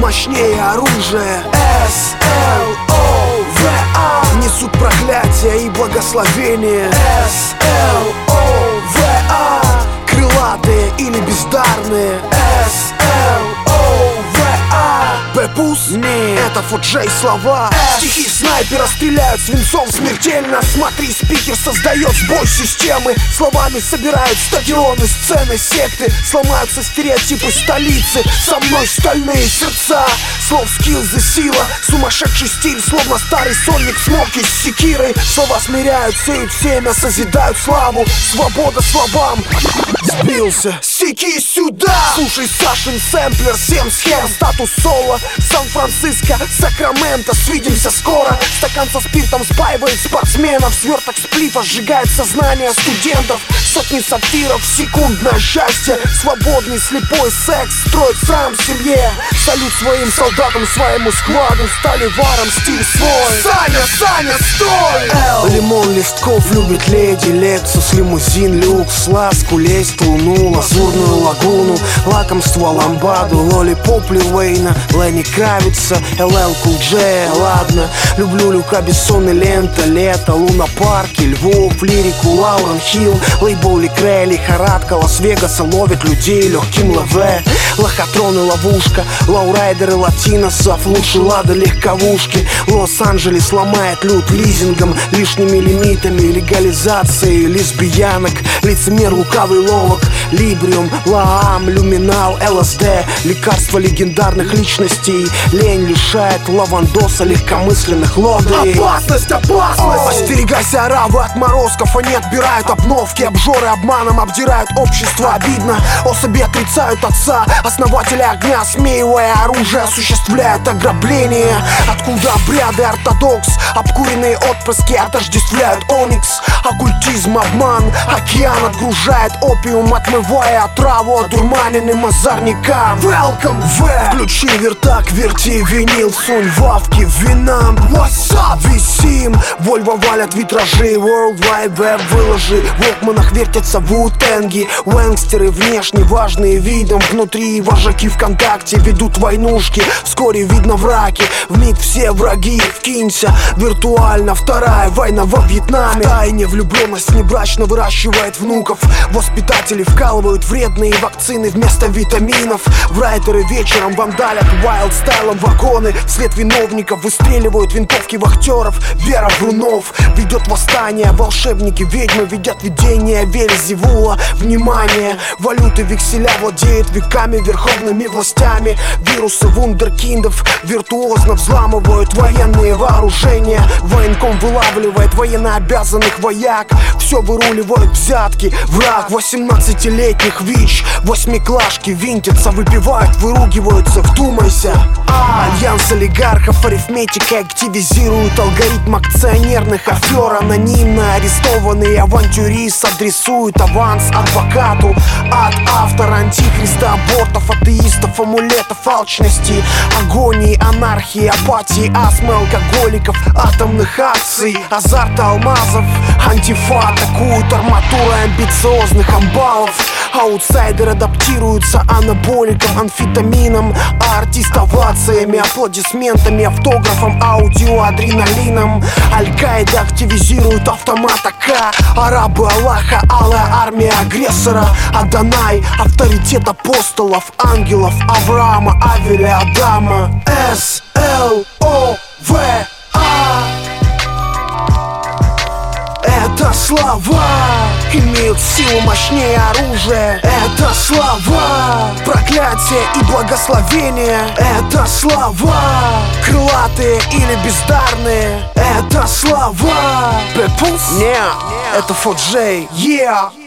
мощнее оружия. S-L-O-V-A несут проклятие и благословение. S-L-O-V-A крылатые или бездарные. S-L-O-V-A Пепус? Нет, это Фоджей слова. Стихи снайпера стреляют свинцом смертельно. Смотри, спикер создает сбой системы. Словами собирают стадионы, сцены, секты. Сломаются стереотипы столицы. Со мной стальные сердца. Слов скиллзы сила. Сумасшедший стиль, словно старый сольник смоки с секирой. Слова смиряют, сеют семя, созидают славу. Свобода словам. Сбился. Секи сюда. Слушай Сашин сэмплер, 7 схем. Статус соло. Сан-Франциско, Сакраменто. Свидимся скоро. Стакан со спиртом спаивает спортсменов. Сверток сплифа сжигает сознание студентов. Сотни сапфиров, секундное счастье. Свободный слепой секс строит срам в семье. Салют своим солдатам, своему складу. Стали варом, стиль свой. Саня, стой! Лимон Листков любит леди, Лексус, лимузин, люкс, ласку, лезть, луну, лазурную лагуну, лакомство ламбаду, лолипоп Лил Уэйна, Ленни Кравица, LL Cool J. Ладно, люблю Люка Бессона, лента, лето, лунопарки, Львов, лирику, Лаурен Хилл, лейбл Ликре, лихорадка Лас-Вегаса ловит людей легким ЛВ, лохотроны, ловушка, лоурайдеры латиносов, лучше лада легковушки. Лос-Анджелес ломает лют лизингом, лишними лимитами, легализацией лесбиянок, лицемер лукавый ловок, Либриум, Лаам, Люминал, ЛСД, лекарства легендарных личностей. Лень лишает лавандоса легкомысленных лодырей. Опасность! Остерегайся оравы отморозков, они отбирают обновки. Обжоры обманом обдирают общество, обидно. Особи отрицают отца, основателя огня, смеивая оружие, осуществляют ограбление. Откуда обряды ортодокс, обкуренные отпрыски отождествляют оникс. Оккультизм, обман, океан отгружает опиум, отмывая отраву одурманенным озорникам. Welcome в включи вертак, верти винил, сунь вавки винам. What's up? Висим, Вольво валят витражи, World Wide Web выложи. В Walkman'ах вертятся вутенги, вэнгстеры внешне важные видом, внутри вожаки ВКонтакте ведут войнушки. Вскоре видно враки, вмиг все враги. Вкинься виртуально, вторая война во Вьетнаме. Тайне влюбленность внебрачно выращивает внуков. Воспитатели вкалывают вредные вакцины вместо витаминов. Врайтеры вечером вандалят вайлд стайлом вагоны. Вслед виновников выстреливают винтовки вахтеров. Вера Врунов ведет восстание. Волшебники ведьмы ведят видение Вельзевула. Внимание! Валюты векселя владеют веками верховными властями. Вирусы вундеркиндов виртуозно взламывают военные вооружения. Военком вылавливает военнообязанных вояк. Все выруливают взятки. Враг 18-летних ВИЧ. Восьмиклашки винтятся, выпивают, выругиваются, вдумайся. Альянс олигархов, арифметика активизирует алгоритм акционерных афер. Анонимно арестованный авантюрист адресует аванс адвокату. От автора антихриста, абортов, атеистов, амулетов, алчности, агонии, анархии, апатии, астмы, алкоголиков, атомных акций, азарта алмазов. Антифа атакуют арматурой амбициозных амбалов. Аутсайдеры адаптируются анаболиком, амфетамином, а артист овациями, аплодисментами, автографом, аудио, адреналином. Аль-Каида активизирует автомат АК. Арабы Аллаха, алая армия агрессора. Адонай, авторитет апостолов, ангелов Авраама, Авеля, Адама. S-L-O-V-A это слова, имеют силу мощнее оружия. Это слова, проклятие и благословение. Это слова, крылатые или бездарные. Это слова Пепус? Нет, это Фоджей, yeah.